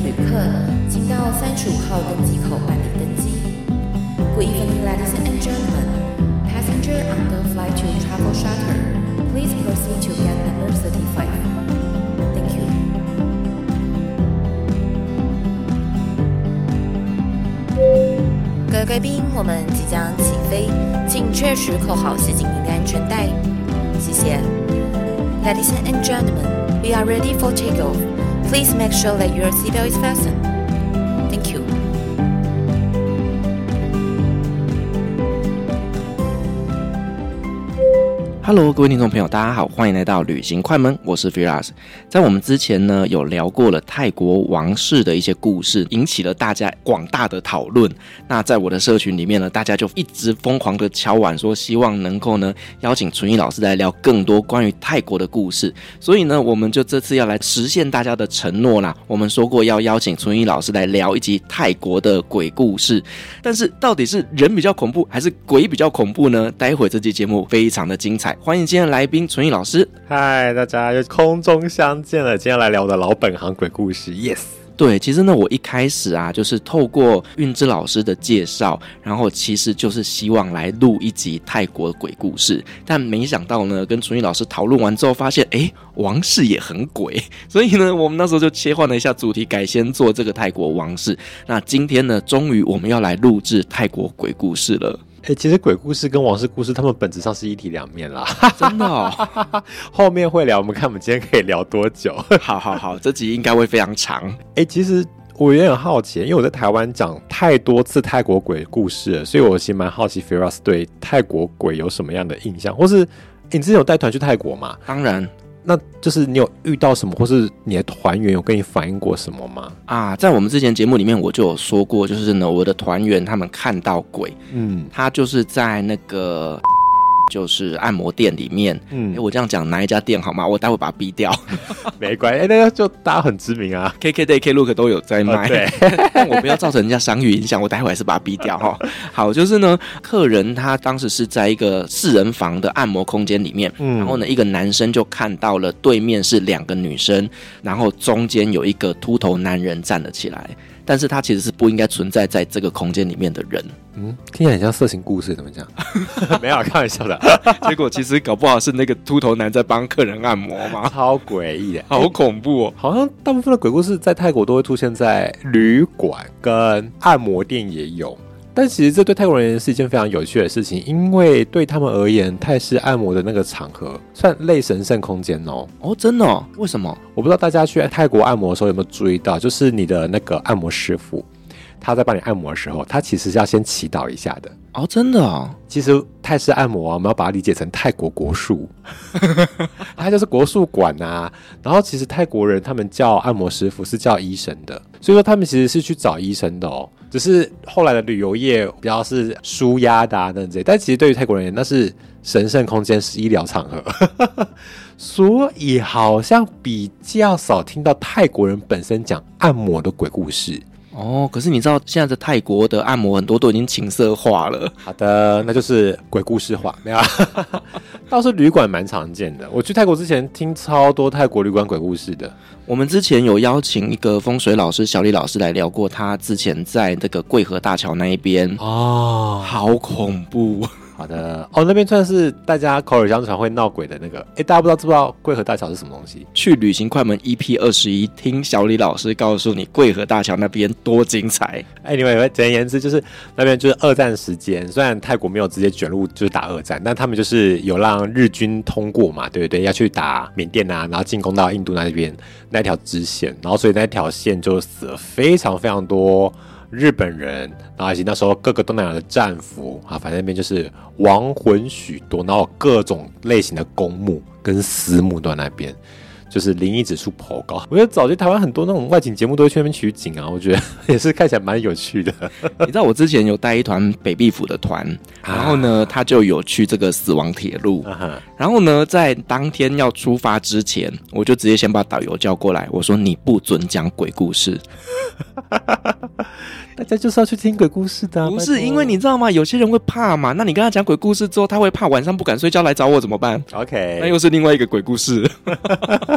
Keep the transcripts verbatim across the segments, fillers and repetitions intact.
旅客，请到三十五号登机口办理登机。Good evening, ladies and gentlemen. Passenger on the flight to Travel Charter, please proceed to gate number thirty-five. Thank you. 各位贵宾，我们即将起飞，请确实扣好系紧您的安全带。谢谢。Ladies and gentlemen, we are ready for takeoff. Please make sure that your seatbelt is fastened. Thank you. Hello， 各位听众朋友，大家好，欢迎来到旅行快门，我是 Firas。在我们之前呢，有聊过了泰国王室的一些故事，引起了大家广大的讨论。那在我的社群里面呢，大家就一直疯狂的敲碗说，希望能够呢邀请纯一老师来聊更多关于泰国的故事。所以呢，我们就这次要来实现大家的承诺啦。我们说过要邀请纯一老师来聊一集泰国的鬼故事，但是到底是人比较恐怖，还是鬼比较恐怖呢？待会这期节目非常的精彩。欢迎今天的来宾纯一老师。 嗨，大家又空中相见了。今天来聊我的老本行鬼故事 Yes。 对，其实呢我一开始啊就是透过韵之老师的介绍，然后其实就是希望来录一集泰国鬼故事，但没想到呢跟纯一老师讨论完之后发现诶王室也很鬼，所以呢我们那时候就切换了一下主题，改先做这个泰国王室。那今天呢终于我们要来录制泰国鬼故事了。 欸、其实鬼故事跟王室故事他们本质上是一体两面啦。 真的哦。 后面会聊，我们看我们今天可以聊多久。 好好好，这集应该会非常长。 欸、其实我有点好奇，因为我在台湾讲太多次泰国鬼故事了，所以我其实蛮好奇 Firas 对泰国鬼有什么样的印象，或是、欸、你之前有带团去泰国吗？ 当然。 那就是你有遇到什么，或是你的团员有跟你反映过什么吗？ 啊，在我们之前节目里面我就有说过，就是呢我的团员他们看到鬼，嗯，他就是在那个就是按摩店里面，嗯、欸，我这样讲哪一家店好吗？我待会把它逼掉。 没关系，欸、那就大家很知名啊 ，K K Day、Klook 都有在卖， 哦、对， 但我不要造成人家商誉影响，我待会还是把它逼掉哈。好，就是呢，客人他当时是在一个四人房的按摩空间里面，嗯，然后呢，一个男生就看到了对面是两个女生，然后中间有一个秃头男人站了起来。但是他其实是不应该存在在这个空间里面的人。 嗯，听起来很像色情故事，怎么讲？没有，开玩笑的。 结果其实搞不好是那个秃头男在帮客人按摩嘛， 超诡异的， 好恐怖哦！ 好像大部分的鬼故事在泰国都会出现在旅馆跟按摩店也有。但其实这对泰国人是一件非常有趣的事情，因为对他们而言，泰式按摩的那个场合算类神圣空间哦。 哦，真的哦？为什么？ 我不知道大家去泰国按摩的时候有没有注意到，就是你的那个按摩师傅，他在帮你按摩的时候，他其实是要先祈祷一下的。 哦，真的哦？ 其实泰式按摩啊，我们要把它理解成泰国国术，它就是国术馆啊。然后其实泰国人他们叫按摩师傅是叫医生的，所以说他们其实是去找医生的哦。只是后来的旅游业比较是舒压的啊等等，但其实对于泰国人那是神圣空间，是医疗场合，所以好像比较少听到泰国人本身讲按摩的鬼故事。 哦，可是你知道现在的泰国的按摩很多都已经情色化了。 好的，那就是鬼故事化，没有倒是旅馆蛮常见的，我去泰国之前听超多泰国旅馆鬼故事的。 我们之前有邀请一个风水老师小李老师来聊过，他之前在那个桂河大桥那一边哦，好恐怖。 好的哦，那边算是大家口耳相传会闹鬼的那个。哎，大家不知道知不知道桂河大桥是什么东西？ 去旅行快门 E P 二十一，听小李老师告诉你桂河大桥那边多精彩。 哎，你们简而言之就是那边就是二战时间，虽然泰国没有直接卷入就是打二战，但他们就是有让日军通过嘛，对不对？要去打缅甸啊，然后进攻到印度那边那条支线，然后所以那条线就死了非常非常多日本人，然后以及那时候各个东南亚的战俘啊，反正那边就是亡魂许多，然后各种类型的公墓跟私墓都在那边，就是灵异指数颇高。我觉得早期台湾很多那种外景节目都会去那边取景啊，我觉得也是看起来蛮有趣的。 你知道我之前有带一团北壁府的团，然后呢他就有去这个死亡铁路、啊、然后呢在当天要出发之前，我就直接先把导游叫过来，我说你不准讲鬼故事。 大家就是要去听鬼故事的、啊、 不是因为你知道吗，有些人会怕嘛，那你跟他讲鬼故事之后他会怕晚上不敢睡觉来找我怎么办？ OK， 那又是另外一个鬼故事。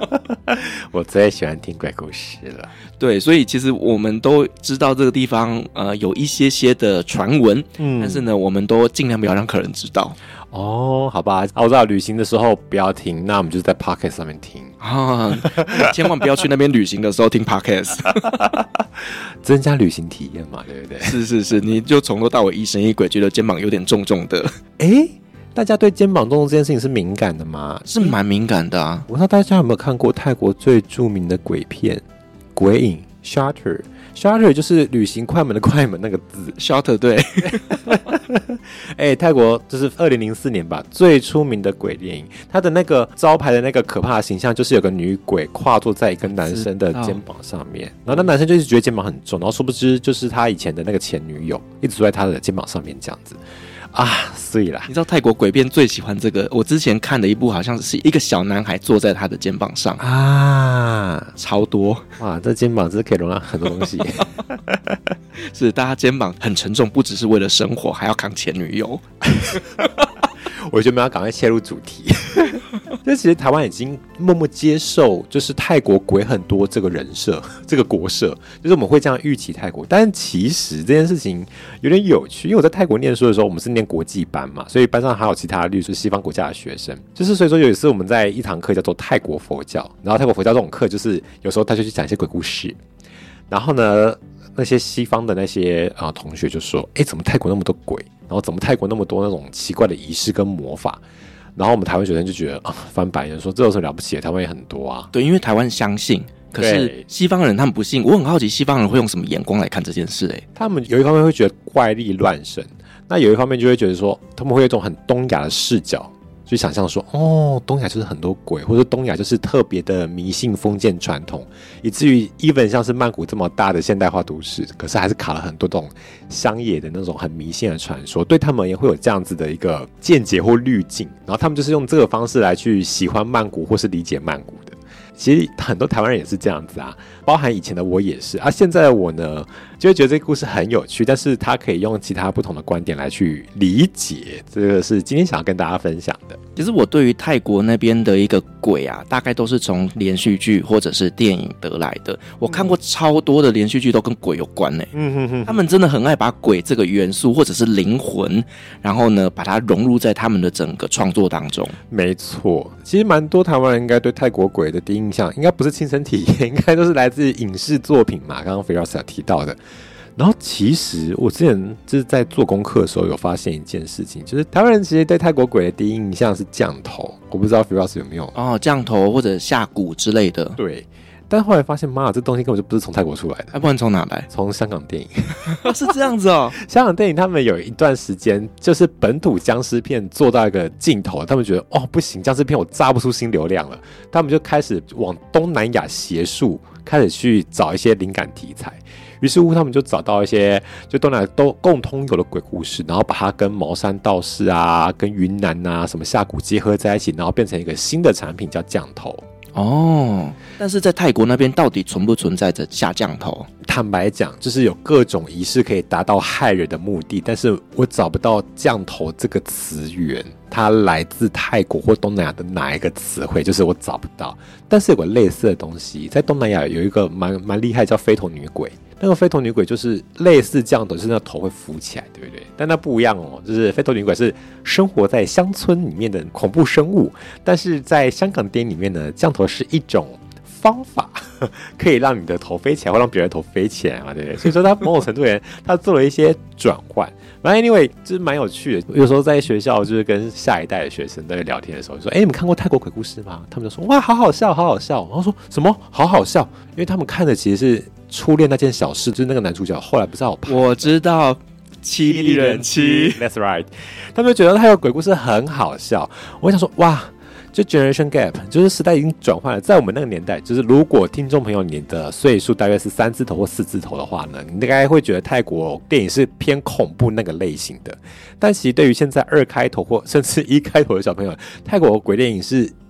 我最喜欢听鬼故事了。 对，所以其实我们都知道这个地方呃有一些些的传闻，嗯，但是呢，我们都尽量不要让客人知道。 哦，好吧，啊、我知道旅行的时候不要听，那我们就在 podcast 上面听啊，千万不要去那边旅行的时候听 podcast， 增加旅行体验嘛，对不对？ 是是是，你就从头到尾疑神疑鬼，觉得肩膀有点重重的。 哎，大家对肩膀重重这件事情是敏感的吗？ 是蛮敏感的啊。 我不知道大家有没有看过泰国最著名的鬼片《鬼影》Shutter。Shutter 就是旅行快门的快门那个字 Shutter 对。 哎、欸，泰国就是二零零四年吧最出名的鬼电影，它的那个招牌的那个可怕的形象就是有个女鬼跨坐在一个男生的肩膀上面，然后那男生就一直觉得肩膀很重，然后殊不知就是他以前的那个前女友一直坐在他的肩膀上面这样子啊，所以啦， 你知道泰国鬼片最喜欢这个？我之前看的一部好像是一个小男孩坐在他的肩膀上啊，超多哇！这肩膀真是可以容纳很多东西， 是大家肩膀很沉重，不只是为了生活，还要扛前女友。 我觉得我们要赶快切入主题。就其实台湾已经默默接受，就是泰国鬼很多这个人设，这个国设，就是我们会这样预期泰国。但其实这件事情有点有趣，因为我在泰国念书的时候，我们是念国际班嘛，所以班上还有其他例如说西方国家的学生。就是所以说有一次我们在一堂课叫做泰国佛教，然后泰国佛教这种课就是有时候他就去讲一些鬼故事，然后呢，那些西方的那些啊、呃、同学就说：“哎，怎么泰国那么多鬼？然后怎么泰国那么多那种奇怪的仪式跟魔法？”然后我们台湾学生就觉得啊，翻白眼说这有什么了不起的？台湾也很多啊。 对，因为台湾相信，可是西方人他们不信。我很好奇西方人会用什么眼光来看这件事、欸？哎， 他们有一方面会觉得怪力乱神，那有一方面就会觉得说，他们会有一种很东亚的视角。去想象说，哦，东亚就是很多鬼，或者东亚就是特别的迷信封建传统，以至于 even 像是曼谷这么大的现代化都市，可是还是卡了很多这种乡野的那种很迷信的传说，对他们也会有这样子的一个见解或滤镜，然后他们就是用这个方式来去喜欢曼谷或是理解曼谷的。其实很多台湾人也是这样子啊，包含以前的我也是啊。现在的我呢，就会觉得这个故事很有趣，但是他可以用其他不同的观点来去理解，这个是今天想要跟大家分享的。 其实我对于泰国那边的一个鬼啊，大概都是从连续剧或者是电影得来的。我看过超多的连续剧都跟鬼有关呢、欸。嗯哼哼，他们真的很爱把鬼这个元素或者是灵魂，然后呢把它融入在他们的整个创作当中。 没错，其实蛮多台湾人应该对泰国鬼的第一印象，应该不是亲身体验，应该都是来自影视作品嘛。刚刚菲老师有提到的。然后其实我之前就是在做功课的时候有发现一件事情，就是台湾人其实对泰国鬼的第一印象是降头，我不知道 Firas 有没有哦，降头或者下蛊之类的。 对，但后来发现妈，这东西根本就不是从泰国出来的， 那、啊、不然从哪来？ 从香港电影。 是这样子哦。 香港电影他们有一段时间就是本土僵尸片做到一个尽头，他们觉得哦不行，僵尸片我炸不出新流量了，他们就开始往东南亚邪术开始去找一些灵感题材。于是乎，他们就找到一些就东南亚都共通有的鬼故事，然后把它跟茅山道士啊、跟云南啊、什么下蛊结合在一起，然后变成一个新的产品叫降头。 哦，但是在泰国那边到底存不存在着下降头？ 坦白讲，就是有各种仪式可以达到害人的目的，但是我找不到降头这个词源，它来自泰国或东南亚的哪一个词汇，就是我找不到。但是有个类似的东西，在东南亚有一个蛮蛮厉害叫飞头女鬼。那个飞头女鬼就是类似降头，就是那个头会浮起来，对不对？但那不一样哦，就是飞头女鬼是生活在乡村里面的恐怖生物，但是在香港电影里面呢，降头是一种方法，可以让你的头飞起来，或让别人的头飞起来嘛，对不对？所以说他某种程度人，他做了一些转换。反正 anyway 就是蛮有趣的。有时候在学校就是跟下一代的学生在聊天的时候，就说：“哎，你们看过泰国鬼故事吗？”他们就说：“哇，好好笑，好好笑。”然后说什么好好笑？因为他们看的其实是初恋那件小事，就是那个男主角后来不是好拍， 我知道七力人妻 ，That's right。他们就觉得泰国鬼故事很好笑。我想说，哇。就 generation gap， 就是时代已经转换了。在我们那个年代，就是如果听众朋友你的岁数大约是三字头或四字头的话呢，你应该会觉得泰国电影是偏恐怖那个类型的。但其实对于现在二开头或甚至一开头的小朋友，泰国鬼电影是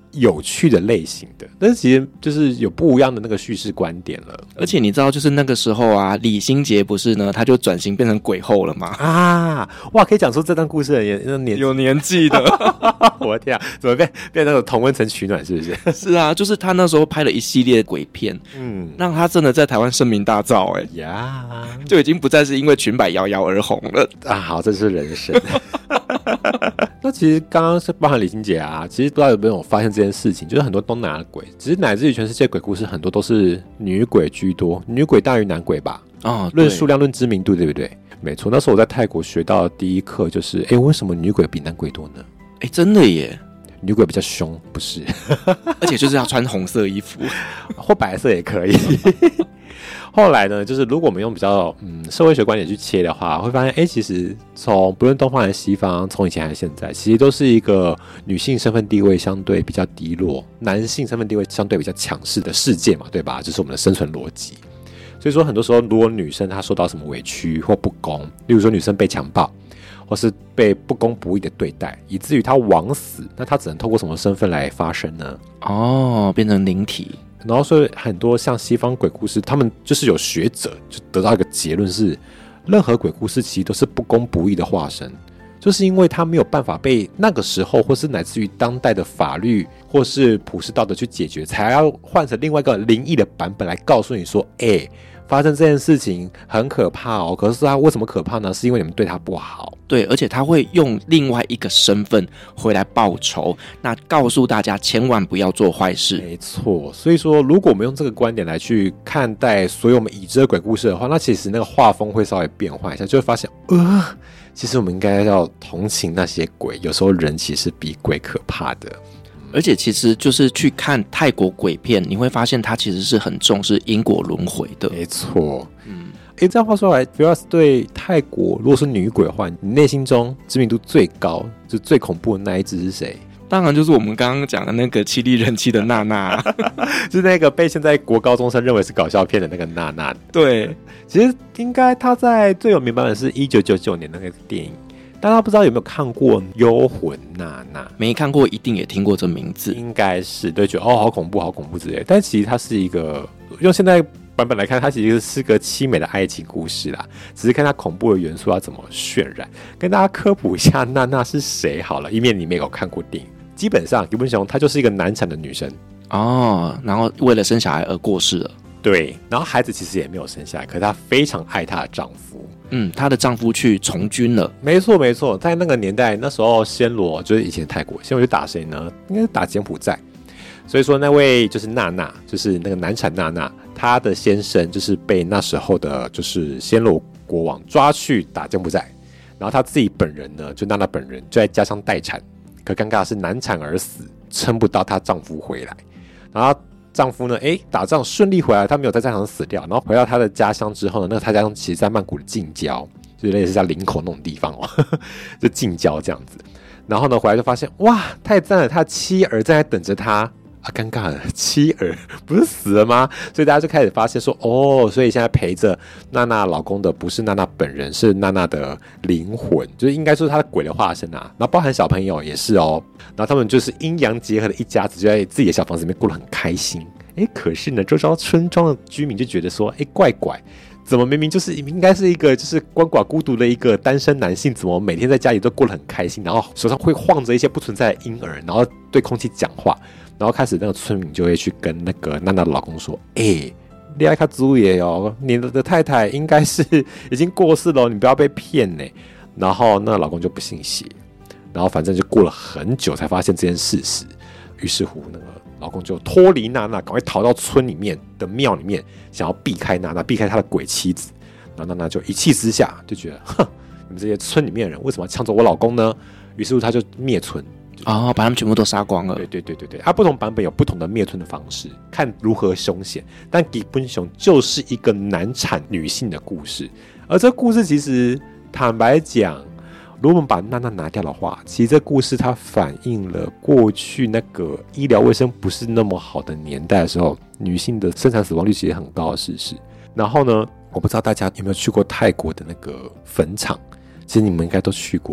有趣的类型的，但是其实就是有不一样的那个叙事观点了。 而且你知道，就是那个时候啊，李心洁不是呢，他就转型变成鬼后了吗？ 啊，哇，可以讲出这段故事的年年有年纪的， 我的天啊，怎么变变那种同温层取暖，是不是？ 是啊，就是他那时候拍了一系列鬼片，嗯，让他真的在台湾声名大噪、欸，哎呀， 就已经不再是因为裙摆摇摇而红了啊！好，这是人生。那其实刚刚是包含李心洁啊，其实不知道有没有发现这件事情，就是很多东南亚的鬼，只是乃至于全世界鬼故事很多都是女鬼居多，女鬼大于男鬼吧？哦，论数量论知名度，对不对？没错，那时候我在泰国学到的第一课就是，哎，为什么女鬼比男鬼多呢？ 哎，真的耶！ 女鬼比较凶，不是？ 而且就是要穿红色衣服， 或白色也可以。后来呢，就是如果我们用比较嗯社会学观点去切的话，会发现，哎，其实从不论东方还是西方，从以前还是现在，其实都是一个女性身份地位相对比较低落，男性身份地位相对比较强势的世界嘛，对吧？这是我们的生存逻辑。所以说，很多时候，如果女生她受到什么委屈或不公，例如说女生被强暴，或是被不公不义的对待，以至于她枉死，那她只能透过什么身份来发生呢？ 哦，变成灵体。 然后所以很多像西方鬼故事，他们就是有学者就得到一个结论是，任何鬼故事其实都是不公不义的化身，就是因为他没有办法被那个时候或是乃至于当代的法律或是普世道德去解决，才要换成另外一个灵异的版本来告诉你说，哎，发生这件事情很可怕哦，可是他为什么可怕呢？是因为你们对他不好。 对，而且他会用另外一个身份回来报仇，那告诉大家千万不要做坏事。 没错，所以说如果我们用这个观点来去看待所有我们已知的鬼故事的话，那其实那个画风会稍微变换一下，就会发现呃，其实我们应该要同情那些鬼，有时候人其实比鬼可怕的。 而且其实就是去看泰国鬼片，你会发现它其实是很重视因果轮回的。 没错，嗯，哎，这样话说来 ，Firas 对泰国如果是女鬼的话，你内心中知名度最高、就最恐怖的那一只是谁？ 当然就是我们刚刚讲的那个凄厉人妻的娜娜， 就是那个被现在国高中生认为是搞笑片的那个娜娜。 对， 其实应该她在最有名版本是一九九九年那个电影。大家不知道有没有看过《幽魂娜娜》？ 没看过，一定也听过这名字。 应该是对，觉得哦，好恐怖，好恐怖之类的。但其实它是一个，用现在版本来看，它其实是个凄美的爱情故事啦。只是看它恐怖的元素要怎么渲染。跟大家科普一下，娜娜是谁好了，以免你没有看过电影。基本上，基本上她就是一个难产的女生哦，然后为了生小孩而过世了。 对，然后孩子其实也没有生下来，可是她非常爱她的丈夫。 嗯，她的丈夫去从军了。 没错没错，在那个年代，那时候暹罗就是以前泰国，暹罗去打谁呢？应该是打柬埔寨。所以说那位就是娜娜，就是那个难产娜娜，她的先生就是被那时候的就是暹罗国王抓去打柬埔寨，然后她自己本人呢，就娜娜本人就在家乡待产，可尴尬的是难产而死，撑不到她丈夫回来，然后。丈夫呢？哎，打仗顺利回来，他没有在战场死掉。然后回到他的家乡之后呢，那个他家乡其实在曼谷的近郊，就类似像林口那种地方哦，呵呵就近郊这样子。然后呢，回来就发现哇，太赞了，他的妻儿正在等着他啊！尴尬了，妻儿不是死了吗？所以大家就开始发现说，哦，所以现在陪着娜娜老公的不是娜娜本人，是娜娜的灵魂，就是应该说她的鬼的化身啊。然后包含小朋友也是哦。然后他们就是阴阳结合的一家子，就在自己的小房子里面过得很开心。哎，可是呢，周遭村庄的居民就觉得说，哎，怪怪，怎么明明就是应该是一个就是鳏寡孤独的一个单身男性，怎么每天在家里都过得很开心，然后手上会晃着一些不存在的婴儿，然后对空气讲话，然后开始那个村民就会去跟那个娜娜的老公说，哎，你要看注意哦，你的太太应该是已经过世了，你不要被骗呢。然后那个老公就不信邪。然后反正就过了很久才发现这件事实，于是乎那个老公就脱离娜娜，赶快逃到村里面的庙里面，想要避开娜娜，避开他的鬼妻子。然后娜娜就一气之下就觉得，哼，你们这些村里面的人为什么要抢走我老公呢？于是乎他就灭村， 哦，把他们全部都杀光了。 对对对对对，啊，不同版本有不同的灭村的方式，看如何凶险。但基本上就是一个难产女性的故事，而这故事其实坦白讲。如果我们把娜娜拿掉的话，其实这故事它反映了过去那个医疗卫生不是那么好的年代的时候，女性的生产死亡率其实很高的事实。然后呢，我不知道大家有没有去过泰国的那个坟场，其实你们应该都去过。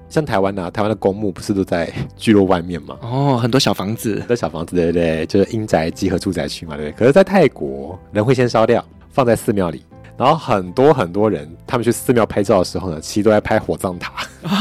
像台湾啊，台湾的公墓不是都在聚落外面吗？ 哦，很多小房子， 很多小房子，对不对？就是阴宅集合住宅区嘛，对不对？可是，在泰国，人会先烧掉，放在寺庙里，然后很多很多人，他们去寺庙拍照的时候呢，其实都在拍火葬塔。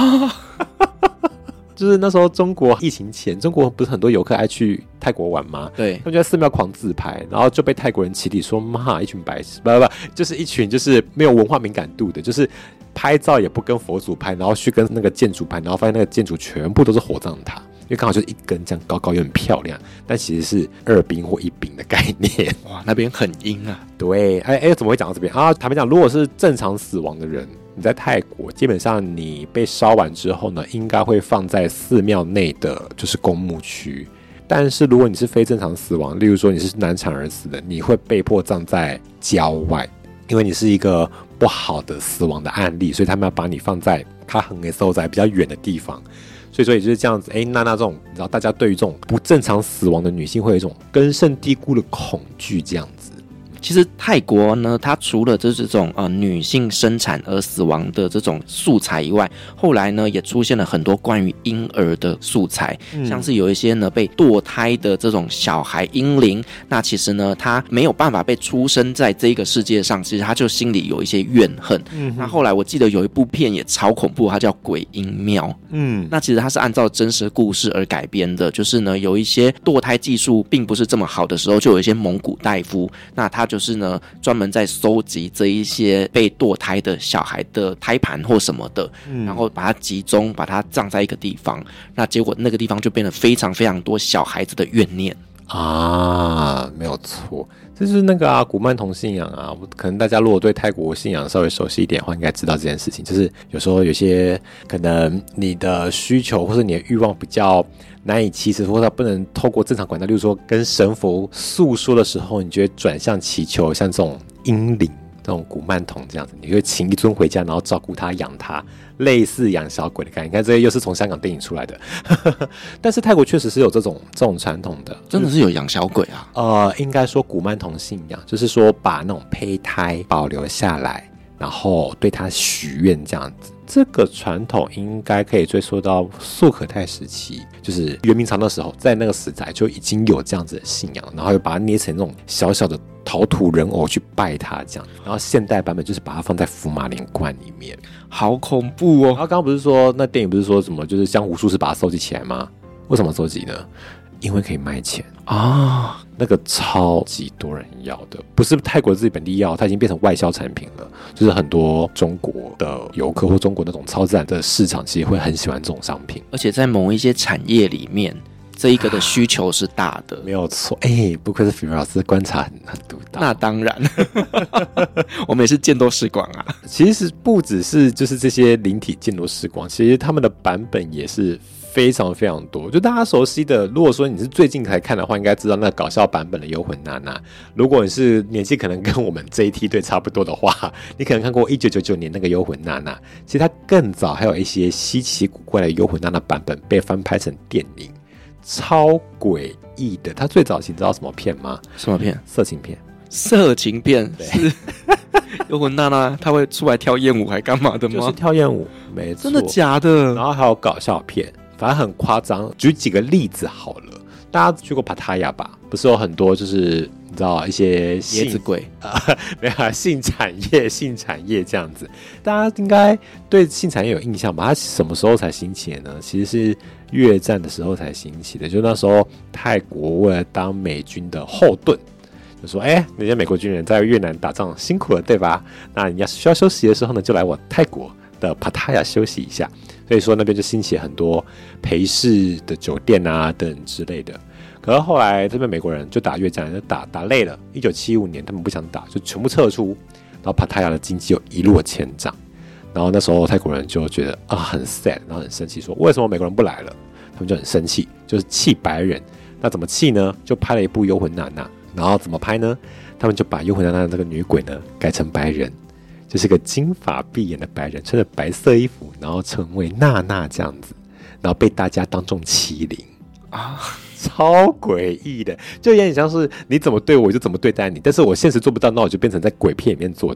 就是那时候中国疫情前，中国不是很多游客爱去泰国玩吗？ 对， 他们就在寺庙狂自拍，然后就被泰国人起底说妈一群白痴，不不不，就是一群就是没有文化敏感度的，就是拍照也不跟佛祖拍，然后去跟那个建筑拍，然后发现那个建筑全部都是火葬塔，因为刚好就是一根这样高高又很漂亮，但其实是二饼或一饼的概念。 哇，那边很阴啊。 对，哎哎，怎么会讲到这边啊？坦白讲，如果是正常死亡的人，你在泰国，基本上你被烧完之后呢，应该会放在寺庙内的，就是公墓区。但是如果你是非正常死亡，例如说你是难产而死的，你会被迫葬在郊外，因为你是一个不好的死亡的案例，所以他们要把你放在他很给收在比较远的地方。所以说也就是这样子，哎，娜娜这种，你知道大家对于这种不正常死亡的女性会有一种根深蒂固的恐惧，这样子。 其实泰国呢，它除了这种呃女性生产而死亡的这种素材以外，后来呢也出现了很多关于婴儿的素材，嗯、像是有一些呢被堕胎的这种小孩婴灵，那其实呢他没有办法被出生在这个世界上，其实他就心里有一些怨恨。嗯、那后来我记得有一部片也超恐怖，它叫《鬼婴庙》。嗯，那其实它是按照真实故事而改编的，就是呢有一些堕胎技术并不是这么好的时候，就有一些蒙古大夫，那他就就是呢，专门在收集这一些被堕胎的小孩的胎盘或什么的，嗯、然后把它集中，把它葬在一个地方。那结果那个地方就变得非常非常多小孩子的怨念啊，没有错，这就是那个啊古曼童信仰啊。可能大家如果对泰国信仰稍微熟悉一点的话，应该知道这件事情。就是有时候有些可能你的需求或是你的欲望比较难以启齿，或者不能透过正常管道，例如说跟神佛诉说的时候，你就会转向祈求像这种婴灵、这种古曼童这样子，你会请一尊回家，然后照顾他、养他，类似养小鬼的概念。你看，这些又是从香港电影出来的，但是泰国确实是有这种这种传统的， 真的是有养小鬼啊？ 呃，应该说古曼童信仰，就是说把那种胚胎保留下来，然后对他许愿这样子。这个传统应该可以追溯到素可泰时期，就是元明朝的时候，在那个时代就已经有这样子的信仰，然后又把它捏成那种小小的陶土人偶去拜它这样。然后现代版本就是把它放在福马林罐里面， 好恐怖哦！ 然后刚刚不是说那电影不是说什么就是江湖术士把它收集起来吗？为什么收集呢？因为可以卖钱啊，那个超级多人要的，不是泰国自己本地要，它已经变成外销产品了。就是很多中国的游客或中国那种超自然的市场，其实会很喜欢这种商品， 而且在某一些产业里面，这一个的需求是大的， 没有错。哎、欸，不愧是菲老师观察很很独到。 那当然，我们也是见多识广啊。 其实不只是就是这些灵体见多识广，其实他们的版本也是非常非常多，就大家熟悉的。如果说你是最近才看的话，应该知道那个搞笑版本的《幽魂娜娜》。如果你是年纪可能跟我们这一梯队差不多的话，你可能看过一九九九年那个《幽魂娜娜》。其实它更早还有一些稀奇古怪的《幽魂娜娜》版本被翻拍成电影，超诡异的。它最早期你知道什么片吗？ 什么片？ 色情片。 色情片是幽魂娜娜，她会出来跳艳舞还干嘛的吗？ 就是跳艳舞，没错。 真的假的？ 然后还有搞笑片。反正很夸张，举几个例子好了。大家去过帕塔亚吧？不是有很多就是你知道一些椰子鬼啊，没有、啊、性产业、性产业这样子，大家应该对性产业有印象吧？它什么时候才兴起的呢？其实是越战的时候才兴起的。就那时候泰国为了当美军的后盾，就说：“哎、欸，那些美国军人在越南打仗辛苦了，对吧？那你要需要休息的时候呢，就来我泰国的帕塔亚休息一下。”所以说那边就兴起很多陪侍的酒店啊等之类的。可是后来这边美国人就打越战，就打打累了。一九七五年他们不想打，就全部撤出。然后帕塔亚的经济又一落千丈。然后那时候泰国人就觉得啊很 sad， 然后很生气，说为什么美国人不来了？他们就很生气，就是气白人。那怎么气呢？就拍了一部《幽魂娜娜》。然后怎么拍呢？他们就把幽魂娜娜这个女鬼呢改成白人。就是个金发碧眼的白人，穿着白色衣服，然后成为娜娜这样子，然后被大家当众欺凌啊，超诡异的，就有点像是你怎么对我，我就怎么对待你，但是我现实做不到，那我就变成在鬼片里面做到，就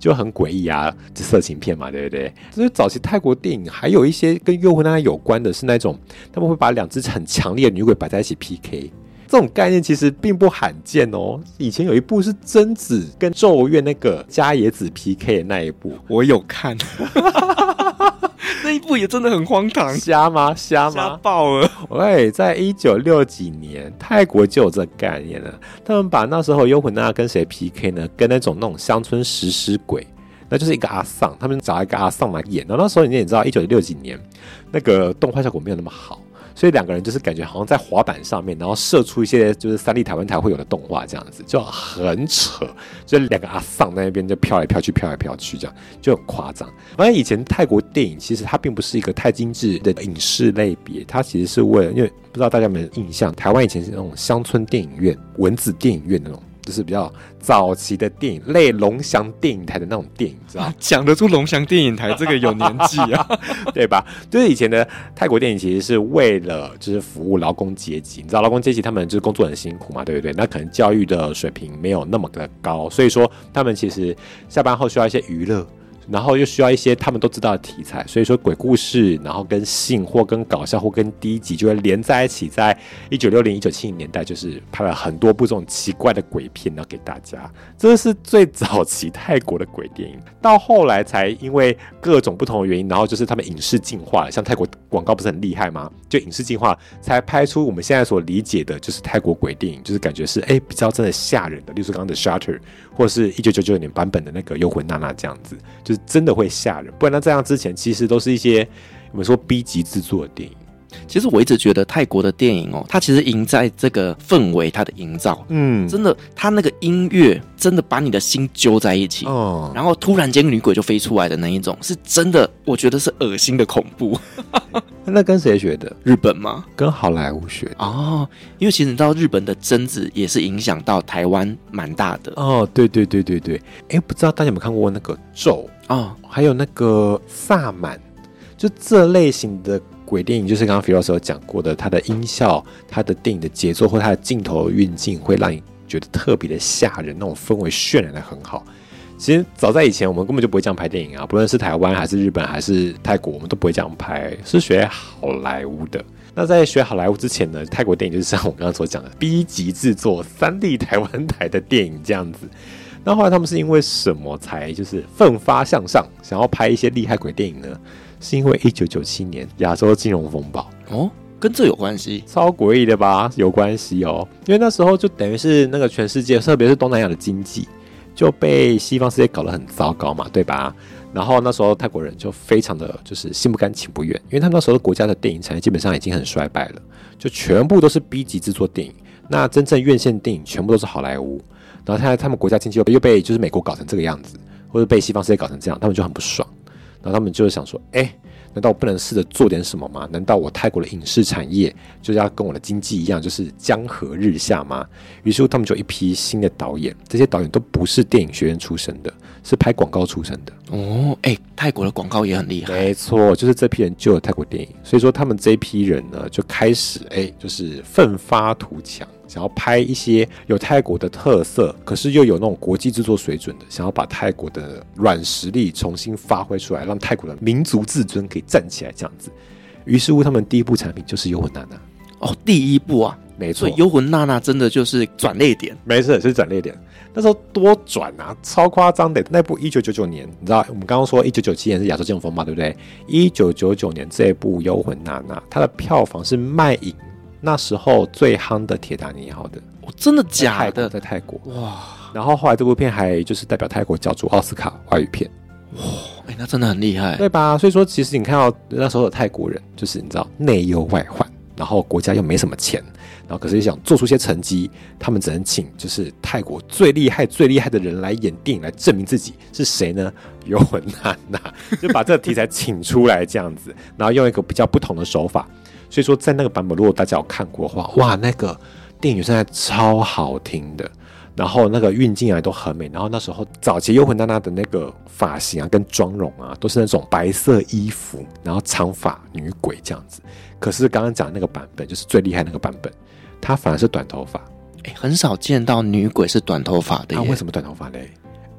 就很诡异啊，色情片嘛，对不对？所以早期泰国电影还有一些跟幽魂娜娜有关的是那种，他们会把两只很强烈的女鬼摆在一起 P K。这种概念其实并不罕见哦。以前有一部是贞子跟咒怨那个伽野子 P K 的那一部， 我有看，那一部也真的很荒唐， 瞎吗？瞎吗？ 瞎爆了！ 喂，在一九六几年，泰国就有这个概念了。他们把那时候幽魂娜娜跟谁 P K 呢？跟那种那种乡村食尸鬼。那就是一个阿桑，他们找一个阿桑来演。然后那时候你也知道，一九六几年那个动画效果没有那么好。所以两个人就是感觉好像在滑板上面，然后射出一些就是三立台湾台会有的动画这样子，就很扯。就两个阿桑在那边就飘来飘去，飘来飘去，这样就很夸张。反正以前泰国电影其实它并不是一个太精致的影视类别，它其实是为了，因为不知道大家有没有印象，台湾以前是那种乡村电影院、文子电影院那种。就是比较早期的电影，类龙翔电影台的那种电影，知道吗？ 讲得出龙翔电影台，这个有年纪啊， 对吧？就是以前的泰国电影其实是为了就是服务劳工阶级，你知道劳工阶级他们就是工作很辛苦嘛，对不对？那可能教育的水平没有那么的高，所以说他们其实下班后需要一些娱乐。然后又需要一些他们都知道的题材，所以说鬼故事，然后跟性或跟搞笑或跟低级就会连在一起。在一九六零、一九七零年代，就是拍了很多部这种奇怪的鬼片，然后给大家。这是最早期泰国的鬼电影，到后来才因为各种不同的原因，然后就是他们影视进化了，像泰国广告不是很厉害吗？就影视进化才拍出我们现在所理解的，就是泰国鬼电影，就是感觉是哎比较真的吓人的，例如说刚刚的 Shutter， 或者是一九九九年版本的那个幽魂娜娜这样子，就是真的会吓人。不然那这样之前其实都是一些我们说 B 级制作的电影。 其实我一直觉得泰国的电影哦，它其实赢在这个氛围，它的营造，嗯，真的，它那个音乐真的把你的心揪在一起，哦，然后突然间女鬼就飞出来的那一种，是真的，我觉得是恶心的恐怖。 那跟谁学的？ 日本吗？ 跟好莱坞学的哦，因为其实你知道日本的贞子也是影响到台湾蛮大的哦，对对对对对，哎，不知道大家有没有看过那个咒哦，还有那个萨满，就这类型的鬼电影，就是刚刚肥老师有讲过的，它的音效、它的电影的节奏或它的镜头运镜，会让你觉得特别的吓人，那种氛围渲染的很好。其实早在以前，我们根本就不会这样拍电影啊，不论是台湾还是日本还是泰国，我们都不会这样拍，是学好莱坞的。那在学好莱坞之前呢，泰国电影就是像我刚刚所讲的 B 级制作、三立台湾台的电影这样子。那后来他们是因为什么才就是奋发向上，想要拍一些厉害鬼电影呢？是因为一九九七年亚洲金融风暴哦，跟这有关系？ 超诡异的吧？有关系哦，因为那时候就等于是那个全世界，特别是东南亚的经济就被西方世界搞得很糟糕嘛，对吧？然后那时候泰国人就非常的就是心不甘情不愿，因为他们那时候国家的电影产业基本上已经很衰败了，就全部都是 B 级制作电影，那真正院线电影全部都是好莱坞。然后现在他们国家经济又被又被就是美国搞成这个样子，或者被西方世界搞成这样，他们就很不爽。然后他们就想说，哎，难道我不能试着做点什么吗？难道我泰国的影视产业就是要跟我的经济一样，就是江河日下吗？于是他们就一批新的导演，这些导演都不是电影学院出身的，是拍广告出身的。 哦，哎，泰国的广告也很厉害。 没错，就是这批人救了泰国电影，所以说他们这一批人呢，就开始哎，就是奋发图强。想要拍一些有泰国的特色，可是又有那种国际制作水准的，想要把泰国的软实力重新发挥出来，让泰国的民族自尊可以站起来这样子。于是乎，他们第一部产品就是《幽魂娜娜》。 哦，第一部啊， 没错， 所以《幽魂娜娜》真的就是转捩点。 没错，是转捩点。那时候多转啊，超夸张的。那部一九九九年，你知道我们刚刚说一九九七年是亚洲金融风暴，对不对？一九九九年这一部《幽魂娜娜》，它的票房是卖赢那时候最夯的铁达尼号的。 哦，真的假的？ 在泰国哇！然后后来这部片还就是代表泰国角逐奥斯卡外语片。 哇，哎、欸，那真的很厉害， 对吧？所以说，其实你看到那时候的泰国人，就是你知道内忧外患，然后国家又没什么钱，然后可是想做出些成绩，他们只能请就是泰国最厉害、最厉害的人来演电影，来证明自己是谁呢？幽魂娜娜，就把这个题材请出来这样子，然后用一个比较不同的手法。所以说，在那个版本，如果大家有看过的话，哇，那个电影现在超好听的，然后那个运镜啊都很美，然后那时候早期幽魂娜娜的那个发型啊跟妆容啊都是那种白色衣服，然后长发女鬼这样子。可是刚刚讲那个版本就是最厉害那个版本，她反而是短头发。 欸、很少见到女鬼是短头发的耶。 她为什么短头发嘞？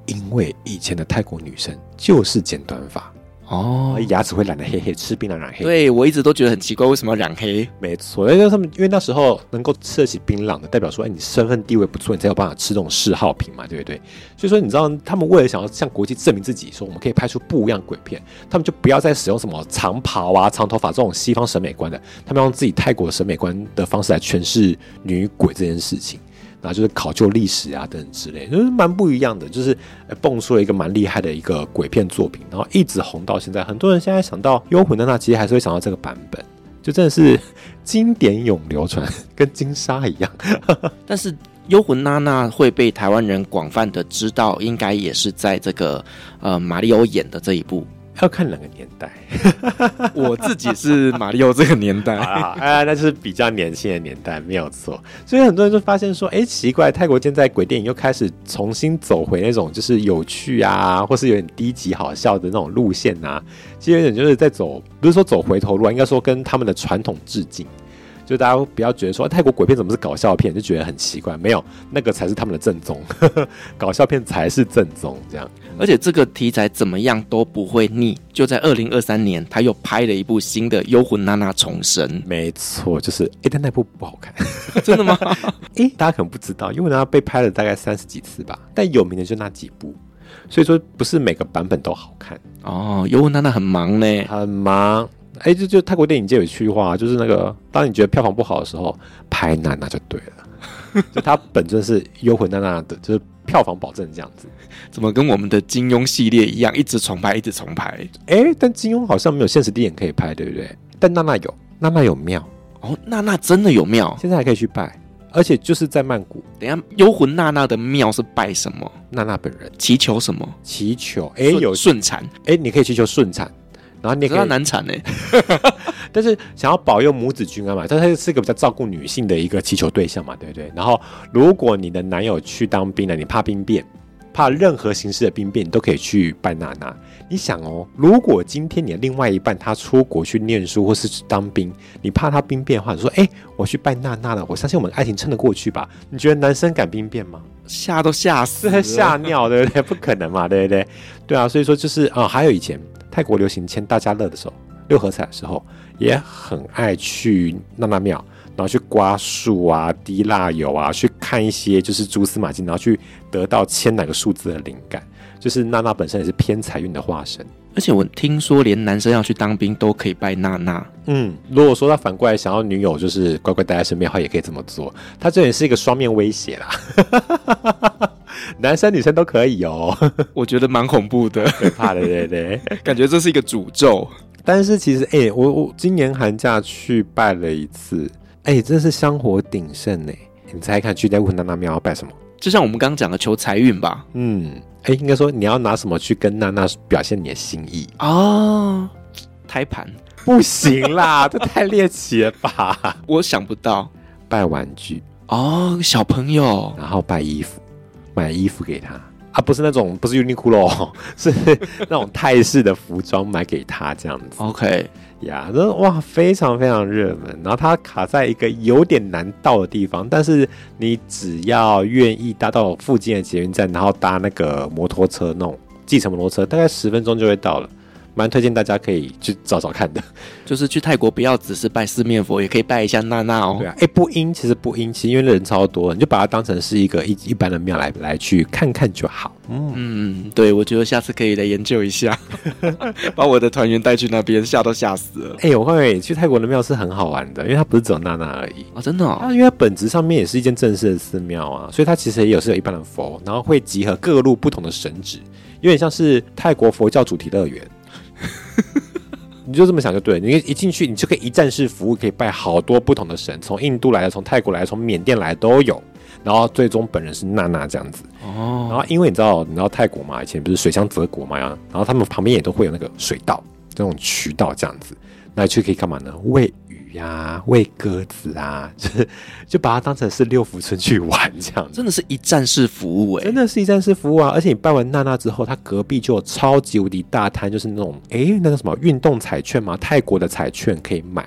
因为以前的泰国女生就是剪短发哦，牙齿会染得黑黑，吃槟榔染黑。 对，我一直都觉得很奇怪，为什么要染黑？ 没错，因为他们因为那时候能够吃得起槟榔的，代表说，哎，你身份地位不错，你才有办法吃这种嗜好品嘛，对不对？所以说，你知道他们为了想要向国际证明自己，说我们可以拍出不一样鬼片，他们就不要再使用什么长袍啊、长头发这种西方审美观的，他们要用自己泰国的审美观的方式来诠释女鬼这件事情。然后就是考究历史啊等等之类，就是蛮不一样的，就是蹦出了一个蛮厉害的一个鬼片作品，然后一直红到现在。很多人现在想到《幽魂娜娜》，其实还是会想到这个版本，就真的是经典永流传，跟金沙一样。 但是《幽魂娜娜》会被台湾人广泛的知道，应该也是在这个呃马里欧演的这一部。 要看哪个年代， 我自己是马里奥这个年代啊，哎，那就是比较年轻的年代，没有错。所以很多人就发现说，哎，奇怪，泰国现在鬼电影又开始重新走回那种就是有趣啊，或是有点低级好笑的那种路线啊，其实有点就是在走，不是说走回头路，应该说跟他们的传统致敬。就大家不要觉得说泰国鬼片怎么是搞笑片，就觉得很奇怪，没有，那个才是他们的正宗，搞笑片才是正宗这样。 而且这个题材怎么样都不会腻，就在二零二三年他又拍了一部新的《幽魂娜娜重生》。 没错，就是哎，但那部不好看。 真的吗？ 哎，大家可能不知道，幽魂娜娜被拍了大概三十几次吧，但有名的就那几部，所以说不是每个版本都好看。 哦，幽魂娜娜很忙呢， 很忙。哎，就就泰国电影界有一句话，就是那个当你觉得票房不好的时候，拍娜娜就对了。就它本身是幽魂娜娜的，就是票房保证这样子。 怎么跟我们的金庸系列一样，一直重拍，一直重拍？ 哎，但金庸好像没有现实地点可以拍，对不对？但娜娜有，娜娜有庙。 哦，娜娜真的有庙， 现在还可以去拜，而且就是在曼谷。 等一下，幽魂娜娜的庙是拜什么？ 娜娜本人祈求什么？ 祈求哎有顺产， 哎你可以祈求顺产。然后你也可以难产呢、欸， 但是想要保佑母子均安嘛，但它是一个比较照顾女性的一个祈求对象嘛，对不对？然后如果你的男友去当兵了，你怕兵变，怕任何形式的兵变，你都可以去拜娜娜。你想哦，如果今天你的另外一半他出国去念书或是去当兵，你怕他兵变的话，你说哎，我去拜娜娜了，我相信我们爱情撑得过去吧？你觉得男生敢兵变吗？ 吓都吓死了， 吓尿，对不对？不可能嘛，对不对？对啊，所以说就是啊、呃，还有以前泰国流行签大家乐的时候，六合彩的时候，也很爱去娜娜庙，然后去刮树啊、滴蜡油啊，去看一些就是蛛丝马迹，然后去得到签哪个数字的灵感。就是娜娜本身也是偏财运的化身， 而且我听说连男生要去当兵都可以拜娜娜。 嗯，如果说他反过来想要女友就是乖乖待在身边的话，也可以这么做。他这也是一个双面威胁啦，男生女生都可以哦。 我觉得蛮恐怖的， 可怕的，对对， 感觉这是一个诅咒。 但是其实，哎、欸，我我今年寒假去拜了一次，哎、欸，真是香火鼎盛哎！你猜看，去在乌娜娜庙要拜什么？ 就像我们刚刚讲的求财运吧。 嗯，哎、欸，应该说你要拿什么去跟娜娜表现你的心意哦？胎盘不行啦，这太猎奇了吧？ 我想不到， 拜玩具哦，小朋友， 然后拜衣服，买衣服给他。啊，不是那种，不是 Uniqlo， 是那种泰式的服装买给他这样子。 OK， 呀，这哇非常非常热门，然后它卡在一个有点难到的地方，但是你只要愿意搭到附近的捷运站，然后搭那个摩托车那种计程摩托车，大概十分钟就会到了。蛮推荐大家可以去找找看的， 就是去泰国不要只是拜四面佛，也可以拜一下娜娜哦。 对啊，哎、欸，不阴其实不阴，其实因为人超多，你就把它当成是一个一一般的庙来来去看看就好。嗯嗯，对，我觉得下次可以来研究一下，把我的团员带去那边，吓都吓死了。 哎、欸，我告诉你，去泰国的庙是很好玩的，因为它不是只有娜娜而已哦，真的哦。 它因为它本质上面也是一间正式的寺庙啊，所以它其实也有是有一般的佛，然后会集合各路不同的神祇，有点像是泰国佛教主题乐园。你就这么想就对了，你一进去你就可以一站式服务，可以拜好多不同的神，从印度来的、从泰国来的、从缅甸来的都有，然后最终本人是娜娜这样子。哦，然后因为你知道，你知道泰国嘛，以前不是水乡泽国嘛，然后他们旁边也都会有那个水道这种渠道这样子，那你去可以干嘛呢？喂鱼呀、啊，喂鸽子啊，就是就把它当成是六福村去玩这样子， 真的是一站式服务哎、欸， 真的是一站式服务啊！而且你拜完娜娜之后，它隔壁就有超级无敌大摊，就是那种哎，那个什么运动彩券嘛，泰国的彩券可以买。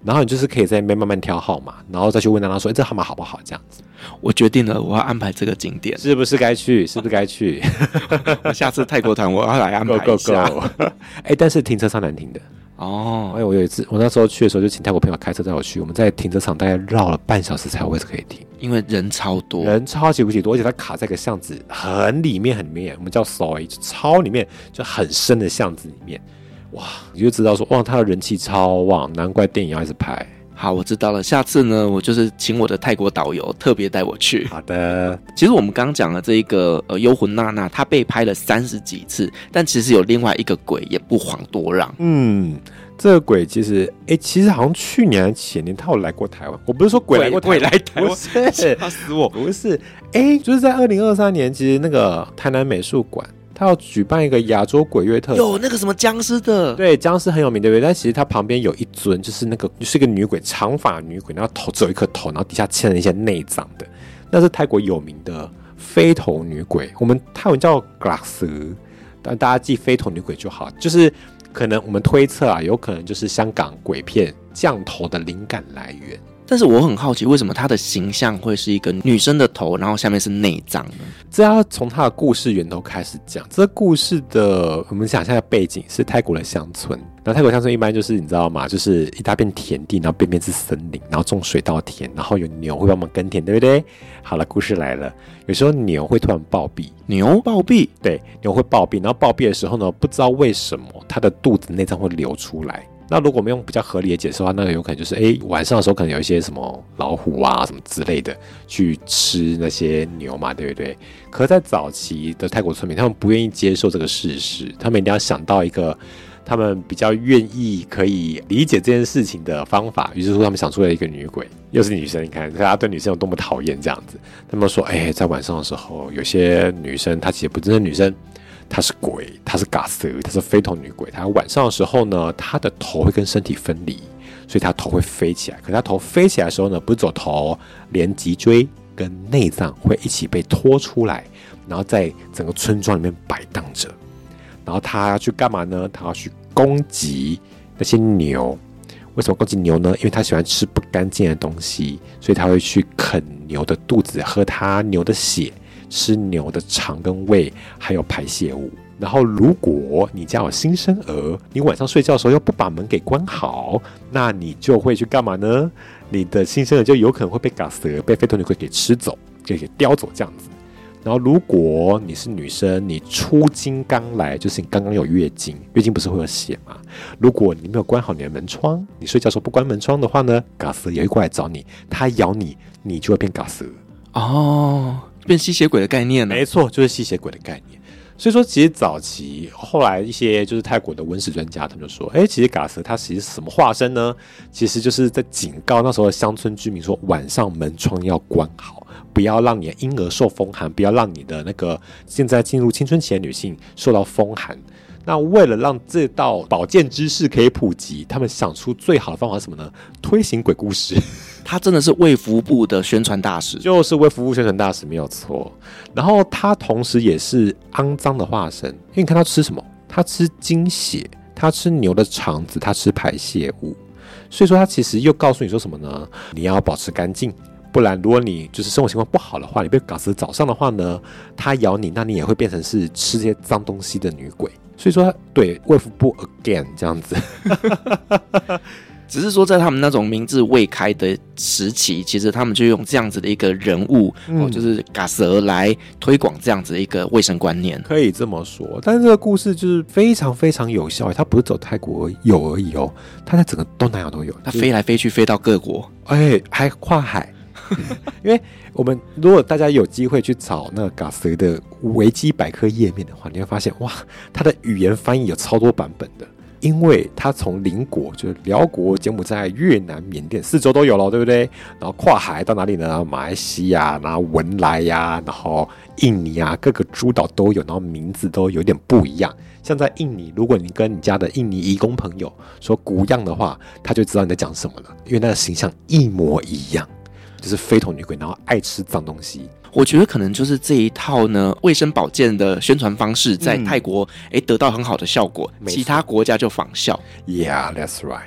然后你就是可以在那边慢慢挑号码，然后再去问他说，哎，这号码好不好？这样子。 我决定了，我要安排这个景点， 是不是该去？是不是该去？ 我下次泰国团我要来安排一下。 Go, go, go 哎，但是停车超难停的。 哦， 哎，我有一次，我那时候去的时候就请泰国朋友开车带我去，我们在停车场大概绕了半小时才有位置可以停， 因为人超多， 人超级无敌多，而且它卡在一个巷子很里面很里面，我们叫 soy， 超里面就很深的巷子里面，哇，你就知道说，哇，它的人气超旺，难怪电影要一直拍。 好，我知道了。下次呢，我就是请我的泰国导游特别带我去。 好的。 其实我们刚刚讲的这一个呃幽魂娜娜，她被拍了三十几次，但其实有另外一个鬼也不遑多让。 嗯，这个鬼其实，哎，其实好像去年还是前年他有来过台湾。我不是说鬼来过台湾， 鬼来台湾， 不是， 吓死我！ 不是，哎，就是在二零二三年，其实那个台南美术馆。他要举办一个亚洲鬼月特展， 有那个什么僵尸的， 对，僵尸很有名，对不对？但其实它旁边有一尊，就是那个就是一个女鬼，长发女鬼，然后头只有一颗头，然后底下嵌了一些内脏的，那是泰国有名的飞头女鬼，我们泰文叫 Glass， 但大家记飞头女鬼就好。就是可能我们推测啊，有可能就是香港鬼片降头的灵感来源。 但是我很好奇，为什么她的形象会是一个女生的头，然后下面是内脏呢？ 这要从她的故事源头开始讲。这故事的我们想象的背景是泰国的乡村，然后泰国乡村一般就是你知道吗？就是一大片田地，然后边边是森林，然后种水稻田，然后有牛会帮忙耕田，对不对？好了，故事来了。有时候牛会突然暴毙， 牛暴毙， 对，牛会暴毙，然后暴毙的时候呢，不知道为什么它的肚子内脏会流出来。那如果我们用比较合理的解释的话，那个有可能就是，哎，晚上的时候可能有一些什么老虎啊什么之类的去吃那些牛嘛，对不对？可是在早期的泰国村民，他们不愿意接受这个事实，他们一定要想到一个他们比较愿意可以理解这件事情的方法。于是说，他们想出了一个女鬼，又是女生，你看大家对女生有多么讨厌这样子。他们说，哎，在晚上的时候，有些女生她其实不真的女生。她是鬼，她是嘎蛇，她是飞头女鬼。她晚上的时候呢，她的头会跟身体分离，所以她头会飞起来。可是她头飞起来的时候呢，不是走头，连脊椎跟内脏会一起被拖出来，然后在整个村庄里面摆荡着。然后她要去干嘛呢？她要去攻击那些牛。为什么攻击牛呢？因为她喜欢吃不干净的东西，所以她会去啃牛的肚子，喝它牛的血。吃牛的肠跟胃，还有排泄物。然后，如果你家有新生儿，你晚上睡觉的时候又不把门给关好，那你就会去干嘛呢？你的新生儿就有可能会被嘎蛇、被飞头女鬼给吃走，就给叼走这样子。然后，如果你是女生，你出经刚来，就是你刚刚有月经，月经不是会有血吗？如果你没有关好你的门窗，你睡觉的时候不关门窗的话呢，嘎蛇也会过来找你，它咬你，你就会变嘎蛇。 哦。变吸血鬼的概念呢？ 没错，就是吸血鬼的概念。所以说，其实早期后来一些就是泰国的文史专家，他们就说，哎，其实嘎蛇它其实是什么化身呢？其实就是在警告那时候的乡村居民说，晚上门窗要关好，不要让你的婴儿受风寒，不要让你的那个现在进入青春期的女性受到风寒。那为了让这道保健知识可以普及，他们想出最好的方法是什么呢？推行鬼故事。 他真的是卫福部的宣传大使， 就是卫福部宣传大使没有错。然后他同时也是肮脏的化身，因为你看他吃什么？他吃精血，他吃牛的肠子，他吃排泄物。所以说他其实又告诉你说什么呢？你要保持干净，不然如果你就是生活情况不好的话，你被搞死早上的话呢，他咬你，那你也会变成是吃这些脏东西的女鬼。所以说，对卫福部 again 这样子。 只是说，在他们那种民智未开的时期，其实他们就用这样子的一个人物，嗯、哦，就是嘎蛇来推广这样子的一个卫生观念， 可以这么说。但是这个故事就是非常非常有效，它不是走泰国有而已哦，它在整个东南亚都有， 它飞来飞去，飞到各国， 哎，还跨海。因为我们如果大家有机会去找那个嘎蛇的维基百科页面的话，你会发现哇，它的语言翻译有超多版本的。因为它从邻国，就是辽国、柬埔寨、越南、缅甸四周都有了，对不对？然后跨海到哪里呢？马来西亚，然后文莱呀，然后印尼啊，各个诸岛都有，然后名字都有点不一样。像在印尼，如果你跟你家的印尼移工朋友说古样的话，他就知道你在讲什么了，因为那个形象一模一样，就是飞头女鬼，然后爱吃脏东西。 我觉得可能就是这一套呢卫生保健的宣传方式在泰国、嗯、得到很好的效果，其他国家就仿效。 Yeah, that's right。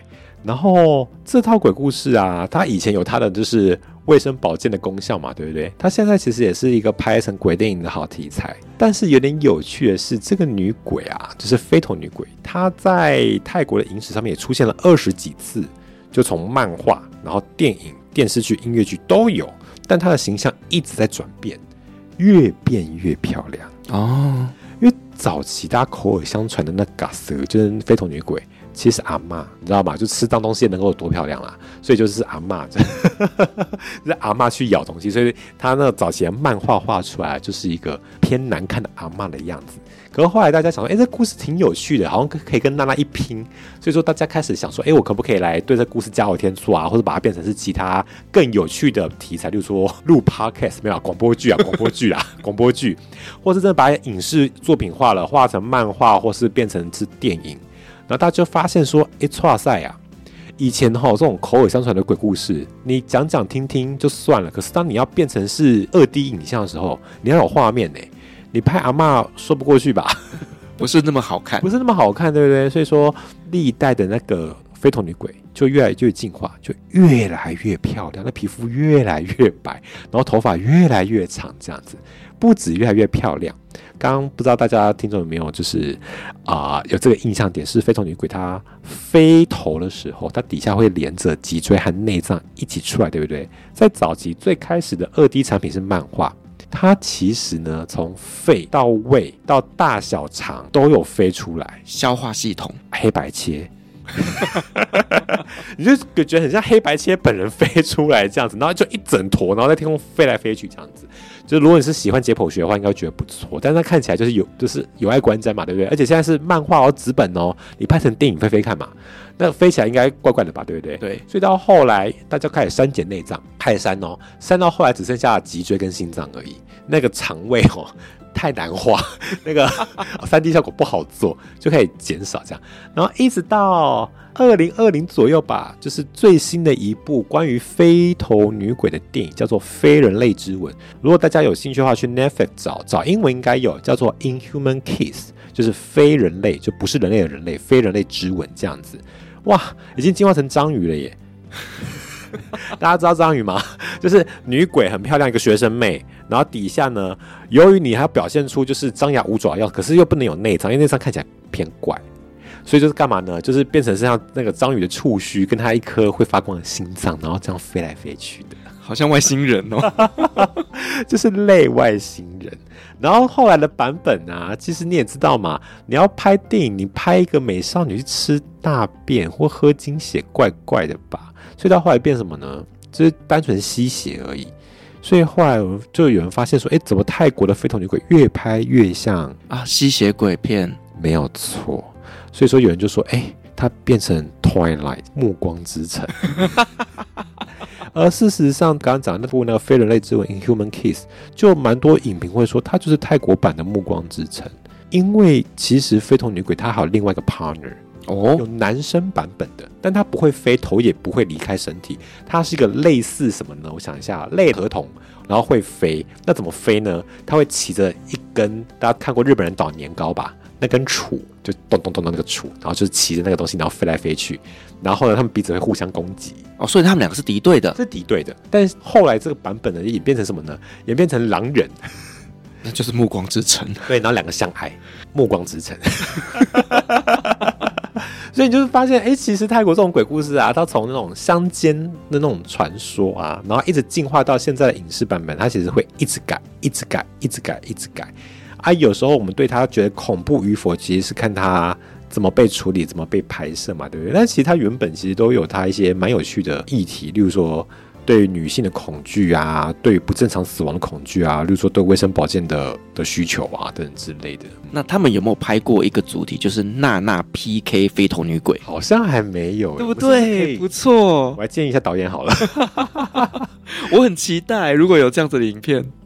然后这套鬼故事啊，它以前有它的就是卫生保健的功效嘛，对不对？它现在其实也是一个拍成鬼电影的好题材。但是有点有趣的是，这个女鬼啊，就是飞头女鬼，她在泰国的影史上面也出现了二十几次，就从漫画，然后电影、电视剧、音乐剧都有，但她的形象一直在转变，越变越漂亮哦。 因为早期大家口耳相传的那嘎蛇就是飞头女鬼，其实是阿嬷，你知道吗？就吃脏东西能够有多漂亮啦，所以就是阿嬷，就是阿嬷去咬东西，所以她那个早期的漫画画出来就是一个偏难看的阿嬷的样子。可是后来大家想说，哎、欸，这故事挺有趣的，好像可以跟娜娜一拼，所以说大家开始想说，哎、欸，我可不可以来对这故事加油添醋啊，或者把它变成是其他更有趣的题材，例如说录 podcast 没有广播剧啊，广播剧啊，广播剧，或是真的把影视作品化了，画成漫画，或是变成是电影。然后大家就发现说，哎、欸，哇塞啊！以前哈这种口耳相传的鬼故事，你讲讲听听就算了。可是当你要变成是二 D 影像的时候，你要有画面呢、欸。你拍阿嬷说不过去吧？ 不是那么好看， 不是那么好看，对不对？所以说，历代的那个飞头女鬼就越来越进化，就越来越漂亮，那皮肤越来越白，然后头发越来越长，这样子，不止越来越漂亮。刚刚不知道大家听众有没有就是啊、呃、有这个印象点，是飞头女鬼她飞头的时候，它底下会连着脊椎和内脏一起出来，对不对？在早期最开始的二 D 产品是漫画。它其实呢，从肺到胃到大小肠都有飞出来， 消化系统黑白切，你就觉得很像黑白切本人飞出来这样子，然后就一整坨，然后在天空飞来飞去这样子。就如果你是喜欢解剖学的话，应该会觉得不错，但是它看起来就是有就是有碍观瞻嘛，对不对？而且现在是漫画哦，纸本哦，你拍成电影飞飞看嘛，那飞起来应该怪怪的吧，对不对？ 对。所以到后来大家开始删减内脏，开始删哦，删到后来只剩下脊椎跟心脏而已，那个肠胃哦太难画，那个 三 D 效果不好做，就可以减少这样，然后一直到二零二零左右吧，就是最新的一部关于飞头女鬼的电影，叫做《非人类之吻》。如果大家有兴趣的话，去 Netflix 找找，英文应该有，叫做 Inhuman Kiss， 就是非人类，就不是人类的人类，非人类之吻这样子。哇，已经进化成章鱼了耶！大家知道章鱼吗？就是女鬼很漂亮一个学生妹，然后底下呢，由于你还要表现出就是张牙舞爪要，可是又不能有内脏，因为内脏看起来偏怪。所以就是干嘛呢？就是变成像那个章鱼的触须，跟它一颗会发光的心脏，然后这样飞来飞去的， 好像外星人哦， 就是类外星人。然后后来的版本啊，其实你也知道嘛，你要拍电影，你拍一个美少女去吃大便或喝精血，怪怪的吧？所以到后来变什么呢？就是单纯吸血而已。所以后来就有人发现说，哎，怎么泰国的飞头女鬼越拍越像啊吸血鬼片？ 没有错。所以说有人就说，哎、欸，它变成 Twilight 暮光之城。而事实上，刚刚讲的那部那个非人类之吻 Inhuman Kiss， 就蛮多影评会说它就是泰国版的暮光之城，因为其实飞头女鬼它还有另外一个 partner。哦，有男生版本的，但它不会飞，头也不会离开身体，它是一个类似什么呢？我想一下，类合同，然后会飞。那怎么飞呢？它会骑着一根，大家看过日本人捣年糕吧？那根杵就咚咚咚的那个杵，然后就是骑着那个东西，然后飞来飞去。然后呢，他们彼此会互相攻击。 哦，所以他们两个是敌对的， 是敌对的。但是后来这个版本呢，演变成什么呢？演变成狼人。 那就是暮光之城。 对，然后两个相爱，暮光之城。所以你就是发现，哎、欸，其实泰国这种鬼故事啊，它从那种乡间的那种传说啊，然后一直进化到现在的影视版本，它其实会一直改、一直改、一直改、一直改。啊，有时候我们对它觉得恐怖与否，其实是看它怎么被处理、怎么被拍摄嘛，对不对？但其实它原本其实都有它一些蛮有趣的议题，例如说对于女性的恐惧啊，对于不正常死亡的恐惧啊，例如说对卫生保健的的需求啊等等之类的。 那他们有没有拍过一个主题，就是娜娜 P K 飞头女鬼？ 好像还没有， 对不对？不错， 我来建议一下导演好了。 我很期待，如果有这样子的影片，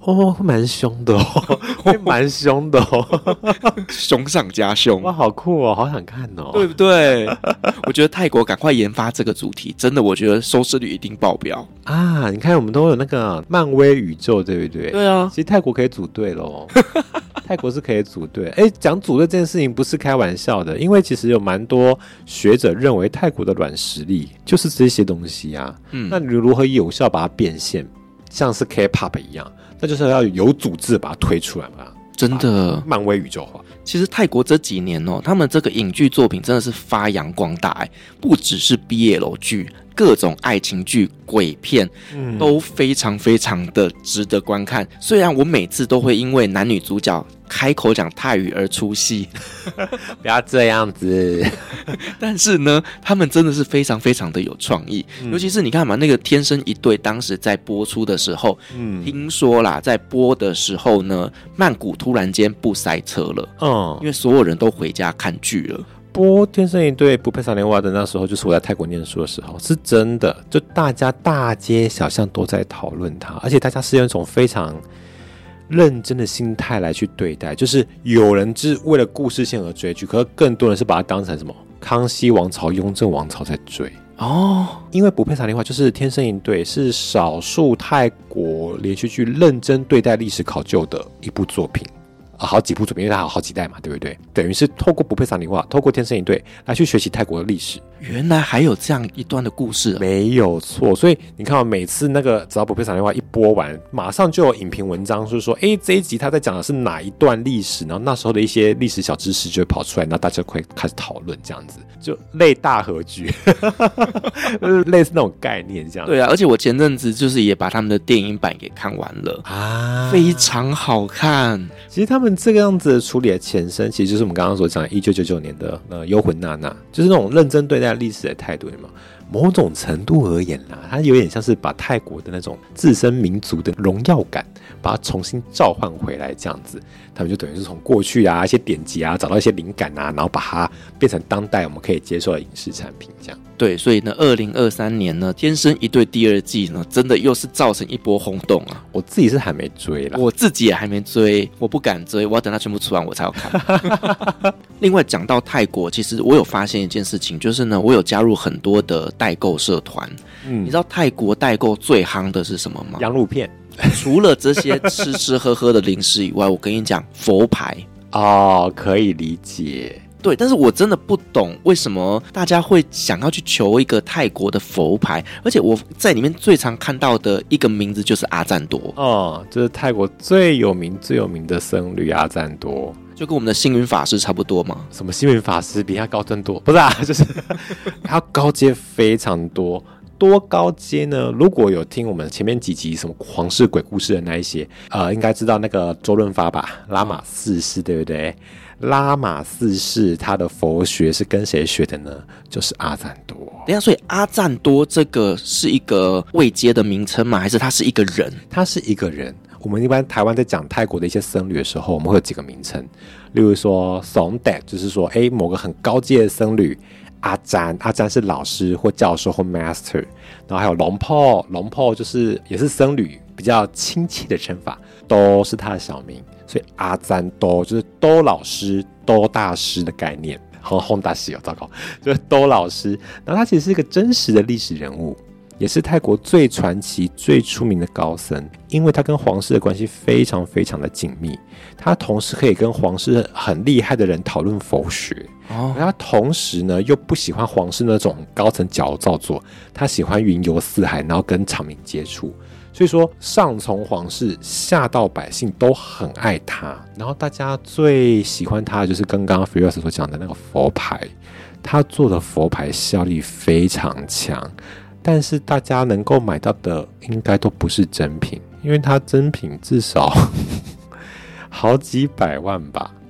哦，会蛮凶的哦，会蛮凶的哦， 凶上加凶。 哇，好酷哦，好想看哦， 对不对？我觉得泰国赶快研发这个主题，真的，我觉得收视率一定爆表啊！你看，我们都有那个漫威宇宙，对不对？ 对啊， 其实泰国可以组队咯。泰国是可以组队。哎，讲组队这件事情不是开玩笑的，因为其实有蛮多学者认为泰国的软实力就是这些东西啊。嗯，那你如何有效把它变现，像是 K-pop 一样，那就是要有组织把它推出来嘛。 真的， 漫威宇宙化。 其实泰国这几年哦，他们这个影剧作品真的是发扬光大，哎，不只是 B L 剧，各种爱情剧、鬼片、嗯、都非常非常的值得观看。虽然我每次都会因为男女主角开口讲泰语而出戏， 不要这样子。 但是呢，他们真的是非常非常的有创意，嗯、尤其是你看嘛，那个《天生一对》当时在播出的时候，嗯、听说啦，在播的时候呢，曼谷突然间不塞车了，嗯，因为所有人都回家看剧了。 播《天生一对》不配赏莲花的那时候，就是我在泰国念书的时候，是真的，就大家大街小巷都在讨论它，而且大家是用一种非常认真的心态来去对待，就是有人是为了故事线而追剧，可是更多人是把它当成什么康熙王朝、雍正王朝在追哦。因为不配赏莲花就是天生一对，是少数泰国连续剧认真对待历史考究的一部作品。啊、好几部作品，因为它有好几代嘛，对不对？等于是透过不配赏莲花，透过天生一对来去学习泰国的历史。 原来还有这样一段的故事、啊， 没有错。所以你看，每次那个只要不配赏莲花一播完，马上就有影评文章，就是说，哎，这一集他在讲的是哪一段历史，然后那时候的一些历史小知识就会跑出来，然后大家会开始讨论，这样子就类大合剧，类似那种概念这样。 对啊，而且我前阵子就是也把他们的电影版给看完了啊，非常好看。 其实他们这个样子的处理的前身，其实就是我们刚刚所讲的一九九九年的呃《幽魂娜娜》，就是那种认真对待历史的态度嘛。某种程度而言啦，它有点像是把泰国的那种自身民族的荣耀感，把它重新召唤回来这样子。他们就等于是从过去啊一些典籍啊找到一些灵感啊，然后把它变成当代我们可以接受的影视产品这样。 对，所以呢，二零二三年呢，《天生一对》第二季呢，真的又是造成一波轰动啊！ 我自己是还没追啦， 我自己也还没追，我不敢追，我要等它全部出完我才要看。另外讲到泰国，其实我有发现一件事情，就是呢，我有加入很多的代购社团。嗯，你知道泰国代购最夯的是什么吗？ 羊乳片。 除了这些吃吃喝喝的零食以外，我跟你讲，佛牌哦，可以理解。 对，但是我真的不懂为什么大家会想要去求一个泰国的佛牌，而且我在里面最常看到的一个名字就是阿赞多哦，就是泰国最有名最有名的僧侣阿赞多， 就跟我们的星云法师差不多嘛。 什么星云法师比他高真多？不是啊，就是他高阶非常多。多高阶呢？如果有听我们前面几集什么皇室鬼故事的那一些，呃，应该知道那个周润发吧，拉玛四世，对不对？拉玛四世他的佛学是跟谁学的呢？就是阿赞多。 等一下，所以阿赞多这个是一个位阶的名称吗？还是他是一个人？ 他是一个人。我们一般台湾在讲泰国的一些僧侣的时候，我们会有几个名称，例如说 Songdet， 就是说，哎，某个很高阶的僧侣。阿詹，阿詹是老师或教授或 master， 然后还有龙婆，龙婆就是也是僧侣比较亲切的称法，都是他的小名，所以阿詹都就是都老师、都大师的概念，很轰大师哦，糟糕，就是都老师。然后他其实是一个真实的历史人物，也是泰国最传奇、最出名的高僧，因为他跟皇室的关系非常非常的紧密，他同时可以跟皇室很厉害的人讨论佛学。哦，他同时呢又不喜欢皇室那种高层矫揉造作，他喜欢云游四海，然后跟常民接触。所以说上从皇室下到百姓都很爱他，然后大家最喜欢他的就是跟刚刚 Firas 所讲的那个佛牌，他做的佛牌效力非常强，但是大家能够买到的应该都不是真品，因为他真品至少好几百万吧。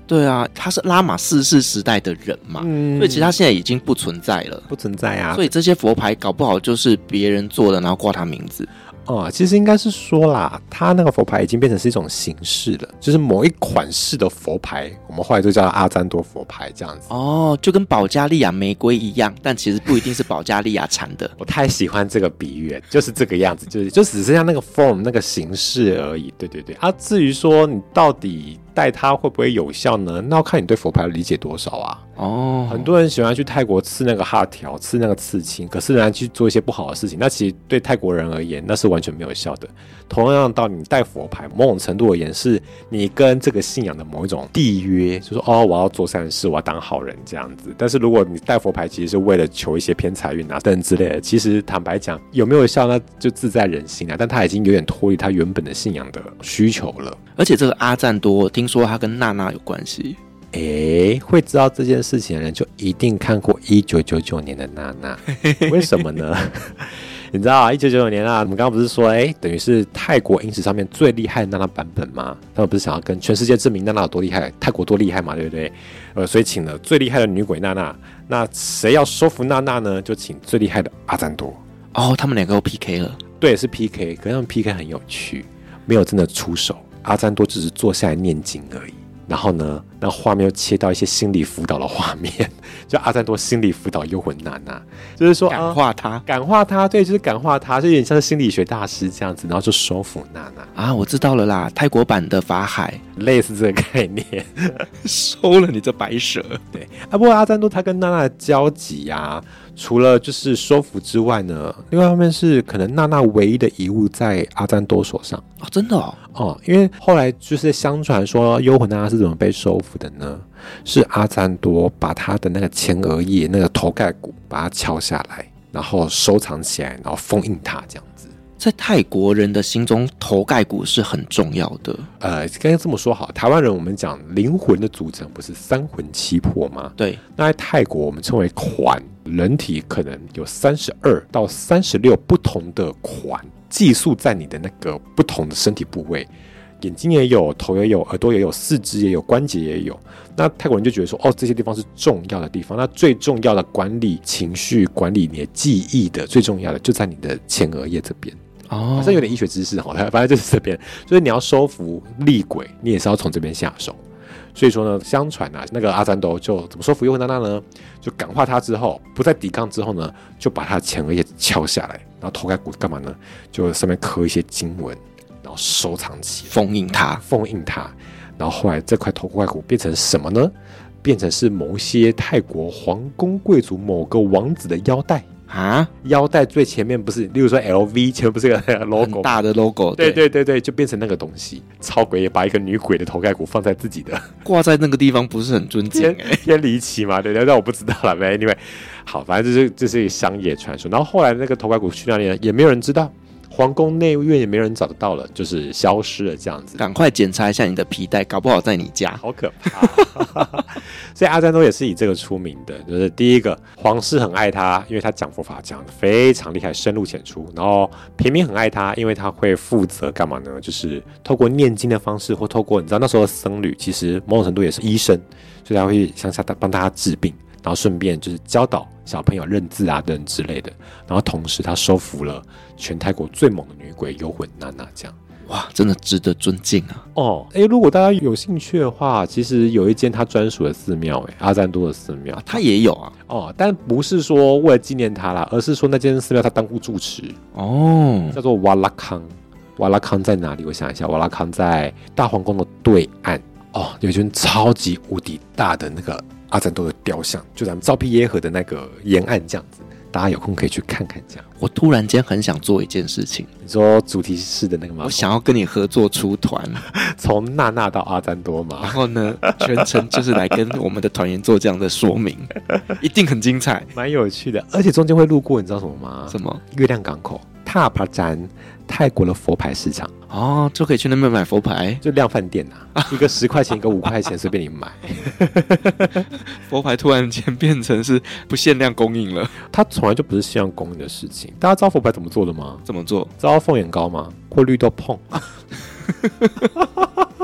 对啊，他是拉玛四世时代的人嘛，嗯，所以其实他现在已经不存在了， 不存在啊。 所以这些佛牌搞不好就是别人做的，然后挂他名字。 哦，其实应该是说啦，它那个佛牌已经变成是一种形式了，就是某一款式的佛牌，我们后来就叫它阿占多佛牌这样子。 哦，就跟保加利亚玫瑰一样，但其实不一定是保加利亚产的。 我太喜欢这个比喻，就是这个样子，就是就只剩下那个 form 那个形式而已。对对对。啊，至于说你到底带它会不会有效呢？那要看你对佛牌的理解多少啊。哦，很多人喜欢去泰国刺那个哈条，刺那个刺青，可是人家去做一些不好的事情，那其实对泰国人而言，那是完全没有效的。同样道理，你带佛牌，某种程度而言，是你跟这个信仰的某一种缔约，就说哦，我要做善事，我要当好人这样子。但是如果你带佛牌，其实是为了求一些偏财运啊等之类的，其实坦白讲，有没有效，那就自在人心啊。但他已经有点脱离他原本的信仰的需求了。 而且这个阿占多，听说他跟娜娜有关系。 诶，会知道这件事情的人就一定看过一九九九年的娜娜，为什么呢？你知道啊，一九九九年啊，我们刚刚不是说，哎，等于是泰国影史上面最厉害的娜娜版本吗？他们不是想要跟全世界证明娜娜有多厉害，泰国多厉害嘛，对不对？呃，所以请了最厉害的女鬼娜娜。那谁要收服娜娜呢？就请最厉害的阿占多。 哦，他们两个都 P K 了。 对，是 P K， 可是他们 P K 很有趣，没有真的出手。阿占多只是坐下来念经而已。然后呢，那画面又切到一些心理辅导的画面，就阿占多心理辅导幽魂娜娜，就是说感化她、啊， 感化她，对，就是感化她，就有点像是心理学大师这样子，然后就收服娜娜啊，我知道了啦，泰国版的法海， 类似这个概念， 收了你这白蛇。 对啊，不过阿占多他跟娜娜的交集啊，除了就是收服之外呢，另外一方面是可能娜娜唯一的遗物在阿占多手上哦，真的哦， 哦，因为后来就是相传说幽魂娜娜是怎么被收服的呢？是阿占多把他的那个前额叶那个头盖骨把它敲下来，然后收藏起来，然后封印它这样子。 在泰国人的心中，头盖骨是很重要的。 呃，刚刚这么说好，台湾人我们讲灵魂的组成不是三魂七魄吗？ 对。 那在泰国我们称为款，人体可能有三十二到三十六不同的款，寄宿在你的那个不同的身体部位。眼睛也有，头也有，耳朵也有，四肢也有，关节也有。那泰国人就觉得说，哦，这些地方是重要的地方。那最重要的管理情绪、管理你的记忆的最重要的就在你的前额叶这边。哦，好像有点医学知识哈，反正就是这边。所以你要收服厉鬼，你也是要从这边下手。所以说呢，相传啊，那个阿占多就怎么收服幽魂娜娜呢？就感化他之后，不再抵抗之后呢，就把他的前额叶敲下来，然后头盖骨干嘛呢？就上面刻一些经文。然后收藏起来， 封印它， 封印它。然后后来这块头盖骨变成什么呢？变成是某些泰国皇宫贵族某个王子的腰带啊。腰带最前面不是，例如说 L V 前面不是有个 logo， 很大的 logo， 对对对对，就变成那个东西。超鬼也把一个女鬼的头盖骨放在自己的， 挂在那个地方，不是很尊敬、欸， 偏离奇嘛？对对，但我不知道了。Anyway， 好，反正这是这是一个商业传说。然后后来那个头盖骨去哪里呢？也没有人知道。皇宫内院也没人找得到了，就是消失了这样子。 赶快检查一下你的皮带，搞不好在你家。 好可怕！所以阿占多也是以这个出名的，就是第一个皇室很爱他，因为他讲佛法讲得非常厉害，深入浅出。然后平民很爱他，因为他会负责干嘛呢？就是透过念经的方式，或透过你知道那时候的僧侣，其实某种程度也是医生，所以他会向下帮大家治病。然后顺便就是教导小朋友认字啊等之类的，然后同时他收服了全泰国最猛的女鬼幽魂娜娜，这样哇，真的值得尊敬啊！ 哦，哎，如果大家有兴趣的话，其实有一间他专属的寺庙，哎，阿占多的寺庙， 他也有啊。 哦，但不是说为了纪念他啦，而是说那间寺庙他当过住持哦，叫做瓦拉康。瓦拉康在哪里？我想一下，瓦拉康在大皇宫的对岸哦，有一间超级无敌大的那个阿占多的雕像，就咱们昭披耶河的那个沿岸这样子，大家有空可以去看看。这样， 我突然间很想做一件事情。 你说主题式的那个吗？ 我想要跟你合作出团， 从娜娜到阿占多嘛。 然后呢，全程就是来跟我们的团员做这样的说明，一定很精彩， 蛮有趣的。而且中间会路过，你知道什么吗？ 什么？ 月亮港口、塔帕站、泰国的佛牌市场。 哦，就可以去那边买佛牌， 就量贩店啊，一个十块钱，一个五块钱，随便你买。 佛牌突然间变成是不限量供应了， 它从来就不是限量供应的事情。大家知道佛牌怎么做的吗？ 怎么做？ 知道凤眼糕吗？或绿豆椪？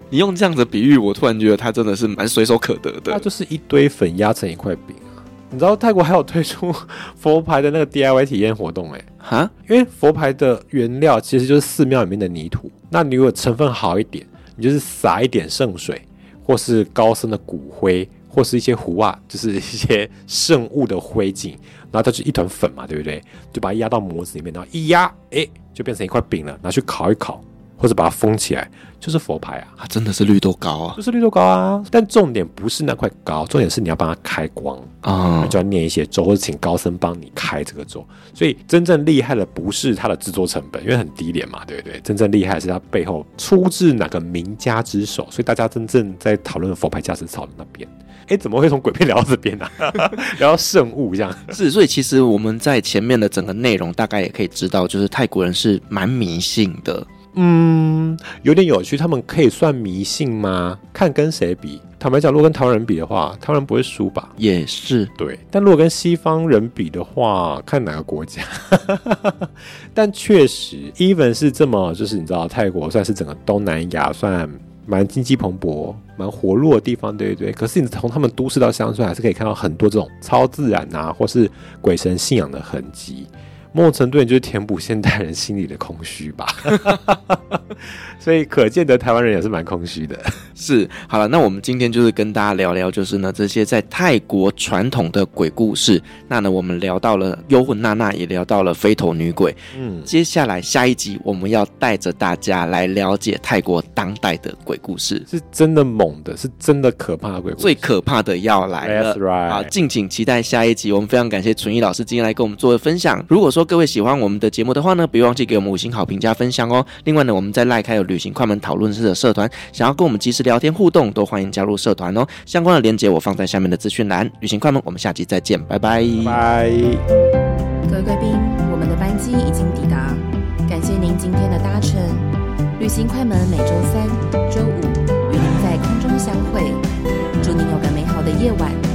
你用这样的比喻，我突然觉得它真的是蛮随手可得的。 它就是一堆粉压成一块饼啊！你知道泰国还有推出佛牌的那个 D I Y 体验活动哎、欸， 哈， 因为佛牌的原料其实就是寺庙里面的泥土，那你如果成分好一点，你就是撒一点圣水，或是高僧的骨灰，或是一些糊啊，就是一些圣物的灰烬，然后它就一团粉嘛，对不对？就把它压到模子里面，然后一压，哎、欸，就变成一块饼了，拿去烤一烤。或者把它封起来，就是佛牌啊， 它真的是绿豆糕啊， 就是绿豆糕啊。但重点不是那块糕，重点是你要帮它开光啊、嗯，就要念一些咒，或者请高僧帮你开这个咒。所以真正厉害的不是它的制作成本，因为很低廉嘛，对不对？真正厉害的是它背后出自哪个名家之手。所以大家真正在讨论佛牌价值草的那边。哎，怎么会从鬼片聊到这边呢、啊？聊到圣物这样是，所以其实我们在前面的整个内容大概也可以知道，就是泰国人是蛮迷信的。 嗯，有点有趣，他们可以算迷信吗？看跟谁比。坦白讲，如果跟台湾人比的话，台湾人不会输吧？ 也是， 对。但如果跟西方人比的话，看哪个国家。但确实 ，even 是这么，就是你知道，泰国算是整个东南亚算蛮经济蓬勃、蛮活络的地方，对不对？可是你从他们都市到乡村，还是可以看到很多这种超自然啊，或是鬼神信仰的痕迹。某种程度，就是填补现代人心里的空虚吧。所以可见得台湾人也是蛮空虚的。 是，好了，那我们今天就是跟大家聊聊，就是呢这些在泰国传统的鬼故事。那呢我们聊到了幽魂娜娜，也聊到了飞头女鬼。嗯，接下来下一集我们要带着大家来了解泰国当代的鬼故事， 是真的猛的，是真的可怕的鬼故事， 最可怕的要来了。 That's right. 好，敬请期待下一集。我们非常感谢纯一老师今天来跟我们做的分享。如果说各位喜欢我们的节目的话呢，别忘记给我们五星好评加分享哦。另外呢，我们在 LINE 还有旅行快门讨论室的社团，想要跟我们即时聊天互动，都欢迎加入社团哦。相关的连结我放在下面的资讯栏。旅行快门，我们下集再见，拜拜。 拜。 各位贵宾，我们的班机已经抵达，感谢您今天的搭乘。旅行快门每周三、周五与您在空中相会，祝您有个美好的夜晚。